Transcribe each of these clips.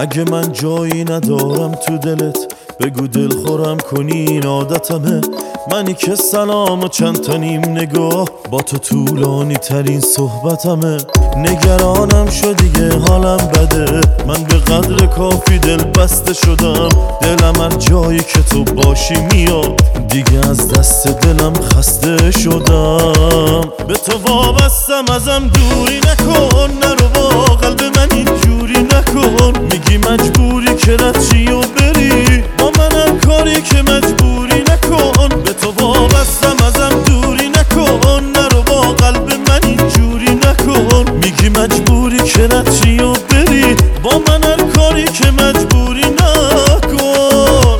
اگه من جایی ندارم تو دلت بگو دل خورم کنی، این عادتمه. منی که سلام و چند تا نیم نگاه با تو طولانی ترین صحبتمه. نگرانم شد دیگه حالم بده، من به قدر کافی دل بسته شدم. دلم هر جایی که تو باشی میاد، دیگه از دست دلم خسته شدم. به تو وابستم ازم دوری نکن، نرو با قلب من اینجوری نکن. میگی مجبوری که رد چی و بری، با من هر کاری که مجبوری نکن. به تو وابستم ازم دوری نکن، نرو با قلب من اینجوری نکن. میگی مجبوری که رد چی و بری، با من هر کاری که مجبوری نکن.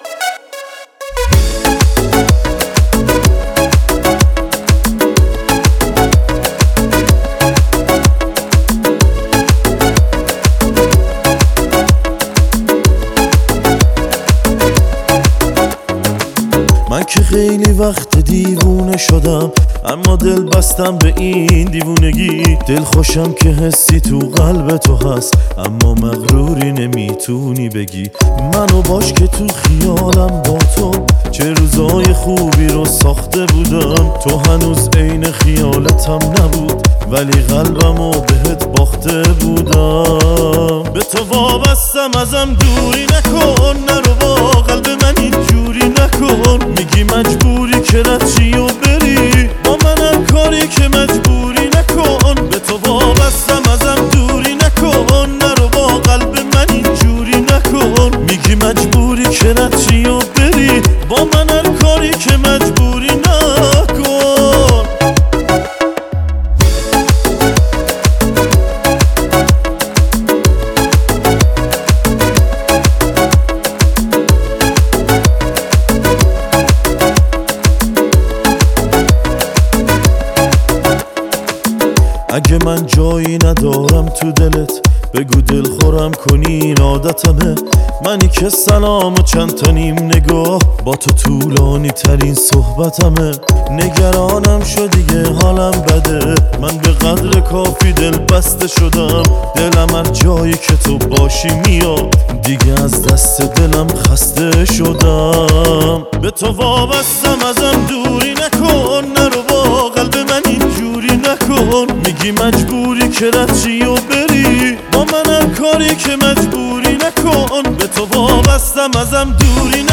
من که خیلی وقت دیوونه شدم، اما دل بستم به این دیوونگی. دل خوشم که حسی تو قلب تو هست، اما مغروری نمیتونی بگی. منو باش که تو خیالم با تو چه روزای خوبی رو ساخته بودم. تو هنوز عین خیالتم نبود، ولی قلبمو بهت باخته بودم. به تو وابستم ازم دوری نکن، نرو با قلب من اینجوری نکن. میگی مجبوری که رد چی و بری، با من هر کاری که مجبوری نکن. به تو وابستم ازم دوری نکن، نرو با قلب من اینجوری نکن. میگی مجبوری که رد چی و بری، با من هر کاری که مجبوری نکن. اگه من جایی ندارم تو دلت بگو دل خورم کنی، این عادتمه. منی که سلام و چند تا نیم نگاه با تو طولانی ترین صحبتمه. نگرانم شد دیگه حالم بده، من به قدر کافی دل بسته شدم. دلم هر جایی که تو باشی میاد، دیگه از دست دلم خسته شدم. به تو وابستم ازم دوری نکن، نرو با قلب من اینجوری نکن. میگی مجبوری که رد چی و بری، با من هر کاری که مجبوری نکن. به تو وابستم ازم دوری نکن.